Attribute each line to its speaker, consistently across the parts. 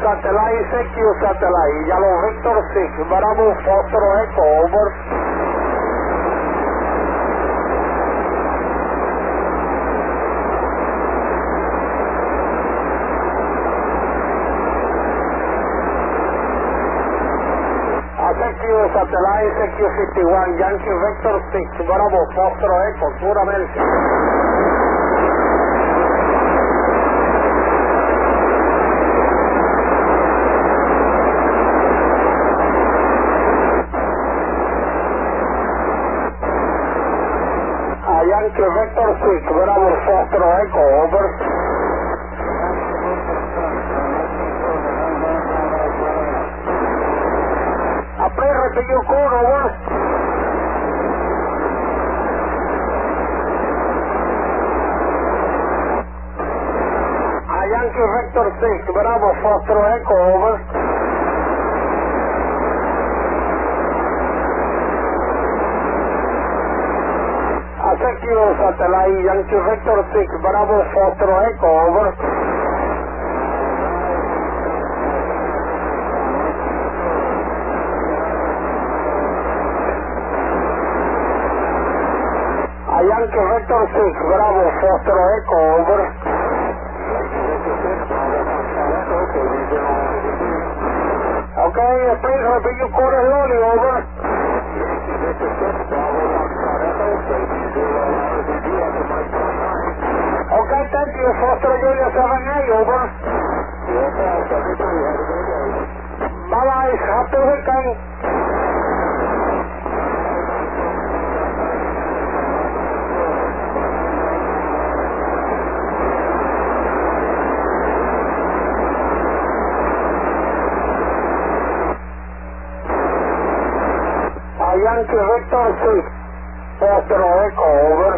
Speaker 1: Satellite, thank you, Satellite. Yellow Victor 6, Bravo, Foster Echo, over. Thank you, Satellite, thank you, 51, Yankee Victor 6, Bravo, Foster Echo, Sur America. Yankee Victor 6, Bravo, Foster Echo, over. Please repeat your code, over. Yankee Victor 6, Bravo, Foster Echo, over. Thank you, Satellite, Yankee Victor 6, Bravo, Foster Echo, over. Yankee Victor 6, Bravo, Foster Echo, over. Okay, please repeat your code slowly, over. Okay, thank you, Foster Julia 7A, over. Bye-bye, happy weekend. Yankee Victor 6, Foster Echo, over.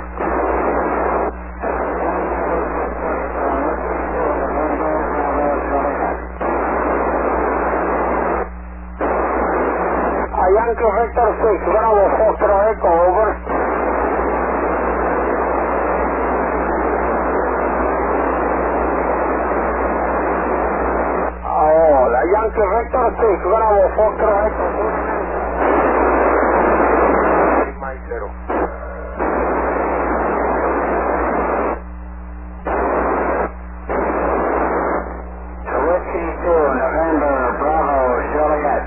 Speaker 1: Yankee Victor 6, Bravo, Foster Echo, over. Yankee Victor 6, Bravo, Foster Echo, Mike 0. Whiskey 2, November, Bravo, Joliet.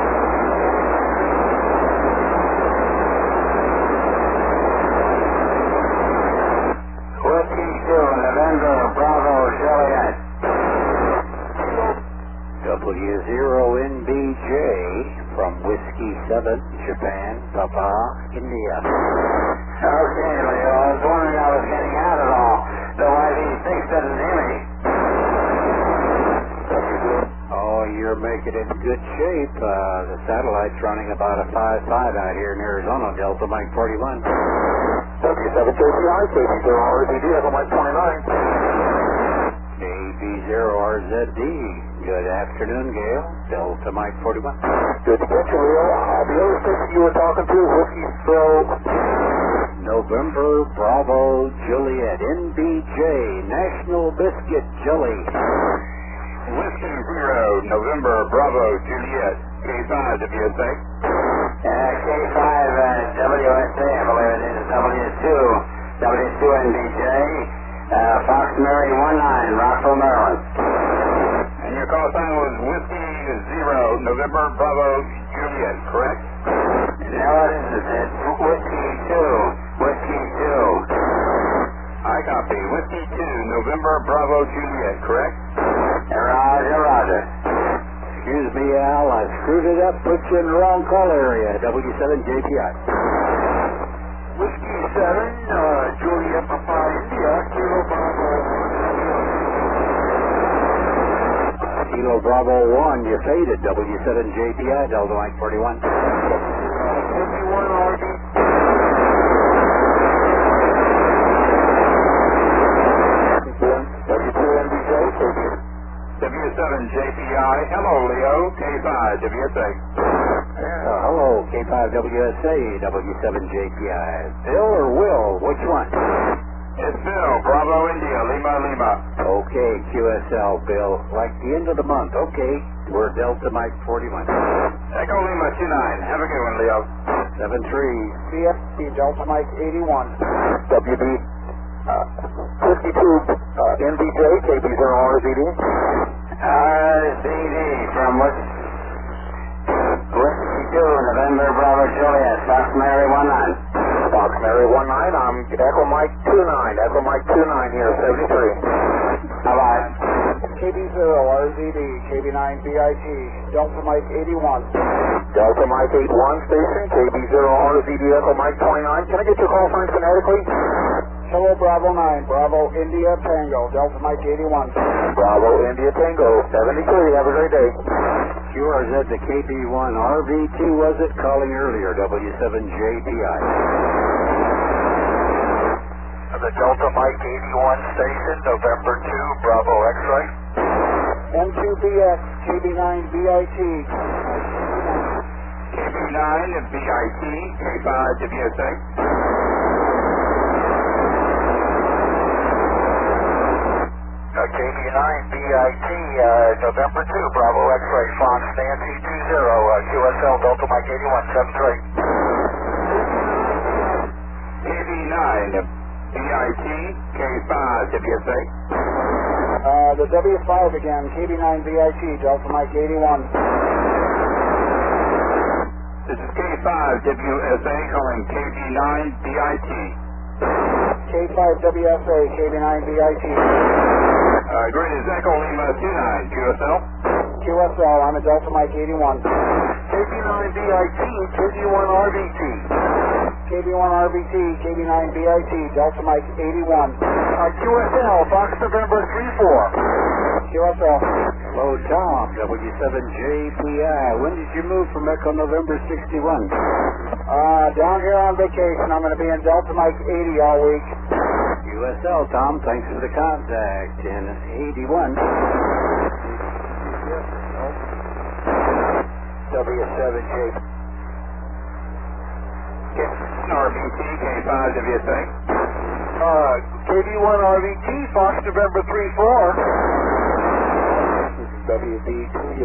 Speaker 1: Whiskey 2, November, Bravo, Joliet. W0NBJ from Whiskey 7, Japan, Papa, India. Okay, Leo, I was wondering how I was getting out at all. The YV6 doesn't hear me. Oh, you're making it in good shape. The satellite's running about a 5.5 out here in Arizona, Delta Mike 41. W7JPI, KB0RZD, Delta Mike 29. KB0RZD. Good afternoon, Gail. Delta Mike 41. Good to get you, Leo. The other station you were talking to, Whiskey November, Bravo, Juliet, NBJ, National Biscuit Jelly. Whiskey 0, November, Bravo, Juliet, K5, WSA. K5, WSA, I believe it is W2, W2 NBJ, Fox Mary 19, Rockville, Maryland. And your call sign was Whiskey 0, November, Bravo, Juliet, correct? No, it isn't. It's Whiskey 2, Whiskey 2. I copy. Whiskey 2, November, Bravo, Juliet, correct? Roger, roger. Excuse me, Al, I screwed it up, put you in the wrong call area, W7JPI. Whiskey 7, Juliet, Papa, India, Kilo Bravo. Kilo Bravo 1, you faded, W7JPI, Delta Mike 41. 51 RD. W2NBJ, W7JPI, hello Leo, K5 WSA. Hello, K5 WSA, W7JPI. Bill or Will, which one? It's Bill, Bravo India, Lima Lima.
Speaker 2: Okay, QSL, Bill. Like the end of the month. Okay, we're Delta Mike 41.
Speaker 1: Echo Lima 29. Have a good one, Leo.
Speaker 2: 73.
Speaker 3: CFC, Delta Mike 81.
Speaker 4: WB 52, NBJ, KB0 RZD.
Speaker 1: RZD from Whiskey 2, November Bravo Juliet, Fox Mary 19.
Speaker 4: Fox Mary 19, I'm Echo Mike 29. Echo Mike 29 here, 73.
Speaker 1: Bye-bye.
Speaker 3: KB0, RZD, KB9, BIT, Delta Mike 81.
Speaker 4: Delta Mike 81 station, KB0 RZD, Echo Mike 29. Can I get your call sign phonetically?
Speaker 3: Hello, Bravo 9, Bravo India Tango, Delta Mike 81.
Speaker 4: Bravo India Tango, 73. Have a great day.
Speaker 2: QRZ to KB1 RVT, was it? Calling earlier, W7JPI.
Speaker 4: The Delta Mike 81 station, November 2, Bravo X-ray.
Speaker 3: M2BX, KB9, BIT.
Speaker 1: KB9 and BIT, K5 WSA.
Speaker 4: KB9 BIT, November 2, Bravo X-ray, Fox Nancy 20, QSL Delta Mike 81, 73.
Speaker 1: KB9 BIT, K5 WSA.
Speaker 3: The W5 again, KB9, BIT, Delta Mike 81.
Speaker 1: This is K5 WSA calling KB9 BIT.
Speaker 3: K5 WSA, KB9, BIT.
Speaker 1: Green is Echo Lima 29, QSL.
Speaker 3: QSL, I'm a Delta Mike 81.
Speaker 4: KB9 BIT, KB1 RVT.
Speaker 3: KB1 RVT, KB9 BIT, Delta Mike 81.
Speaker 4: QSL, Fox November 34.
Speaker 3: QSL.
Speaker 2: Hello, Tom, W7JPI. When did you move from Echo November 61?
Speaker 3: Down here on vacation. I'm going to be in Delta Mike 80 all week.
Speaker 2: QSL, Tom, thanks for the contact. In 81.
Speaker 4: W7J.
Speaker 1: RBT, K5 WSA.
Speaker 4: KB1 RVT, Fox November 34.
Speaker 2: WB2.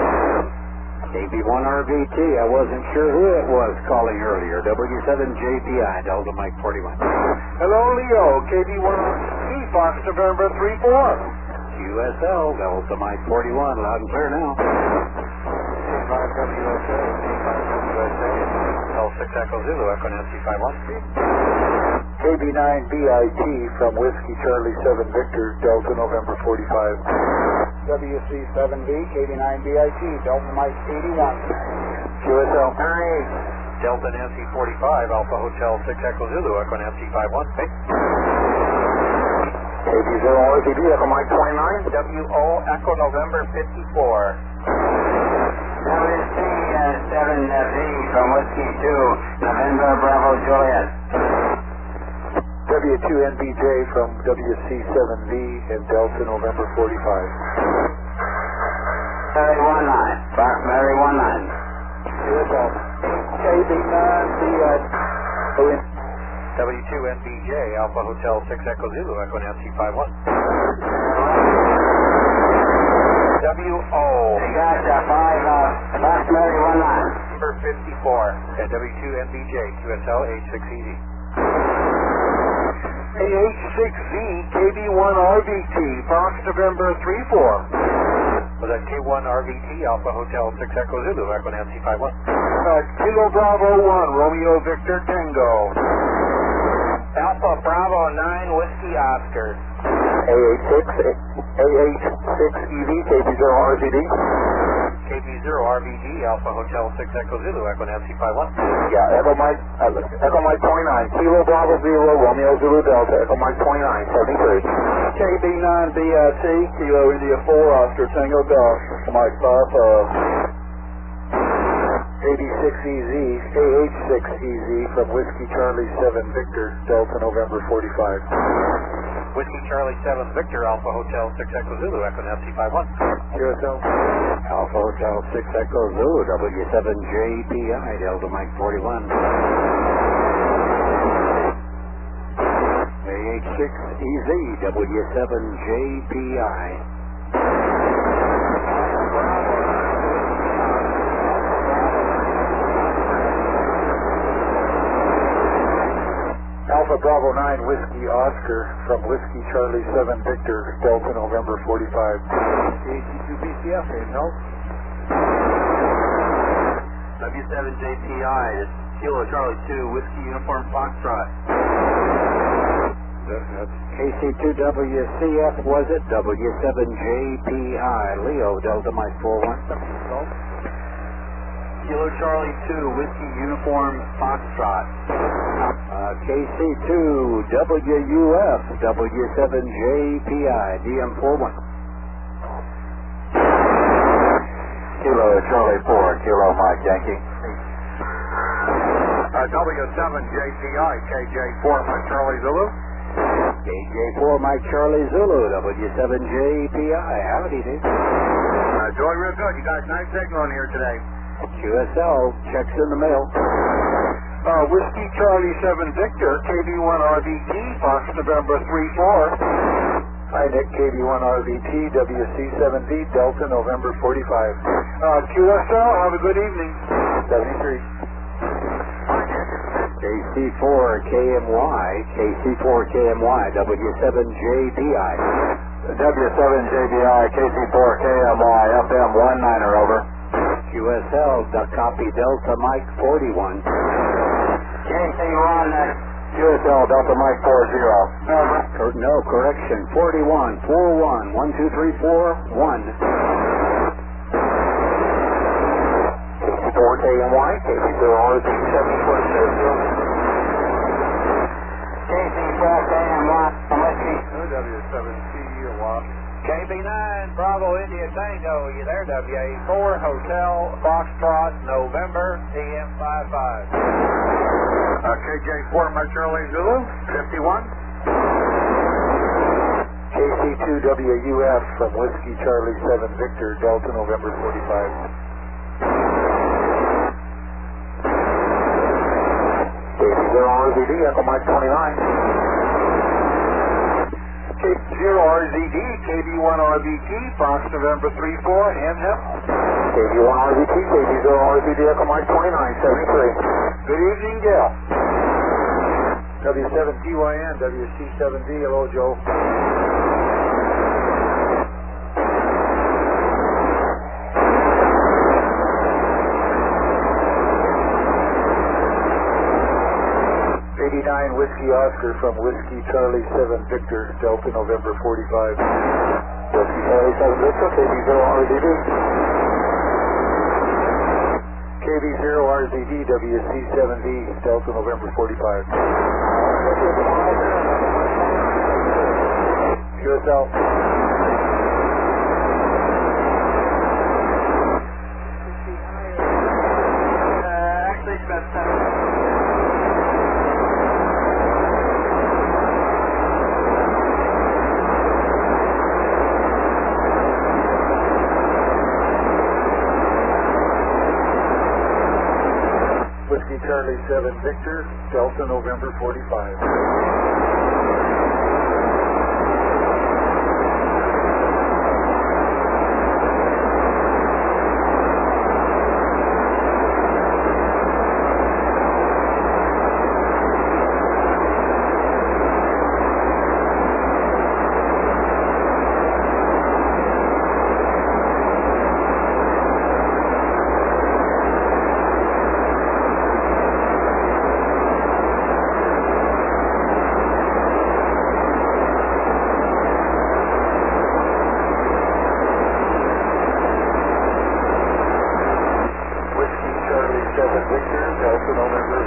Speaker 2: KB1 RVT, I wasn't sure who it was calling earlier. W7JPI, Delta Mike 41.
Speaker 4: Hello, Leo, KB1 RVT, Fox November 34.
Speaker 2: QSL, Delta Mike 41, loud and clear now.
Speaker 4: K5 WSA, K5 WSA, L6 Echo Zulu, Echo Nancy 51. KB9 BIT from Whiskey Charlie 7 Victor, Delta November 45.
Speaker 3: WC7V, KB9 BIT, Delta Mike 81.
Speaker 4: QSL. Hi. Delta Nancy 45, Alpha Hotel 6 Echo Zulu, Echo Nancy 51. Hey. KB0 RZD, Echo Mike 29. WO Echo November 54.
Speaker 1: WC7V from Whiskey 2, November Bravo Juliet.
Speaker 4: W2NBJ from WC7V and Delta November 45.
Speaker 1: Mary 19, Fox Mary 19.
Speaker 4: QSL. KB9 BIT. W2NBJ, Alpha Hotel 6 Echo Zulu, Echo Nancy 51. WO.
Speaker 1: You got 5, Fox Mary 19.
Speaker 4: Number 54. And W2NBJ, QSL H6EZ. AH6Z, KB1 RVT, Fox November 34. Was that K1 RVT, Alpha Hotel 6 Echo Zulu, Echo Nancy 51. Kilo Bravo 1, Romeo Victor Tango. Alpha Bravo 9, Whiskey Oscar. AH6EV, KB0 RZD. KB0 RVD, Alpha Hotel 6 Echo Zulu, Echo Nancy 51. Yeah, Echo Mike 29, Kilo Bravo 0, Romeo Zulu Delta, Echo Mike 29, 73. KB9 BIT, Kilo India 4, Oscar Tango Golf, Mike Papa. AB6EZ, AH6EZ from Whiskey Charlie 7 Victor, Delta November 45. Whiskey Charlie 7 Victor, Alpha Hotel 6 Echo Zulu, Echo Nancy 51. QSL.
Speaker 2: Alpha Hotel 6 Echo Zulu, W7JPI, Delta Mike 41. CH6EZ, W7JPI.
Speaker 4: Alpha Bravo 9 Whiskey Oscar from Whiskey Charlie 7 Victor, Delta November 45.
Speaker 3: CH2BCF, no?
Speaker 1: W7JPI, it's Kilo Charlie 2, Whiskey Uniform Foxtrot.
Speaker 2: KC2WCF, was it? W7JPI, Leo, Delta Mike 41.
Speaker 1: Kilo Charlie 2, Whiskey Uniform Foxtrot.
Speaker 2: KC2WUF, W7JPI, DM41.
Speaker 4: Kilo Charlie 4, Kilo Mike Yankee.
Speaker 3: W7JPI, KJ4, Mike Charlie Zulu.
Speaker 2: KJ4 Mike Charlie Zulu, W7JPI. Howdy, dude.
Speaker 3: Doing real good. You got a nice signal in here today.
Speaker 2: QSL, checks in the mail.
Speaker 3: Whiskey Charlie 7 Victor, KB1 RVT, Fox November 34.
Speaker 4: Hi Nick, KB1 RVT, WC7D, Delta November 45.
Speaker 3: QSL, have a good evening.
Speaker 4: 73.
Speaker 2: KC4KMY, KC4KMY, W7JPI.
Speaker 4: W7JBI, KC4KMY, FM19 over.
Speaker 2: QSL, copy Delta Mike 41.
Speaker 4: KC1, QSL, Delta Mike 40.
Speaker 2: No, correction, 41, 41, 1, 2, 3, 4, 1.
Speaker 4: KC4KMY, KC4RZ746. KC4KMY,
Speaker 3: W7CU, KB9, Bravo India Tango, you there? WA4, Hotel, Foxtrot, November, TM55. KJ4, Mike Charlie Zulu, 51.
Speaker 4: KC2WUF from Whiskey Charlie 7 Victor, Delta November 45. KC0RZD, Echo Mike 29.
Speaker 3: K0RZD, KB1RVT, Fox November 34, Handheld.
Speaker 4: KB1RVT, KB0RZD, Echo Mike 29, 73.
Speaker 3: Good evening, Gail.
Speaker 4: W7TYN, WC7D, hello Joe. Whiskey Oscar from Whiskey Charlie 7 Victor, Delta November 45. Whiskey Charlie 7 Victor, KB0RZD. KB0RZD, WC7D, Delta November 45. QSL.
Speaker 3: Actually, it's about 7.
Speaker 4: Whiskey Charlie 7 Victor, Delta November 45. Victor, Delta November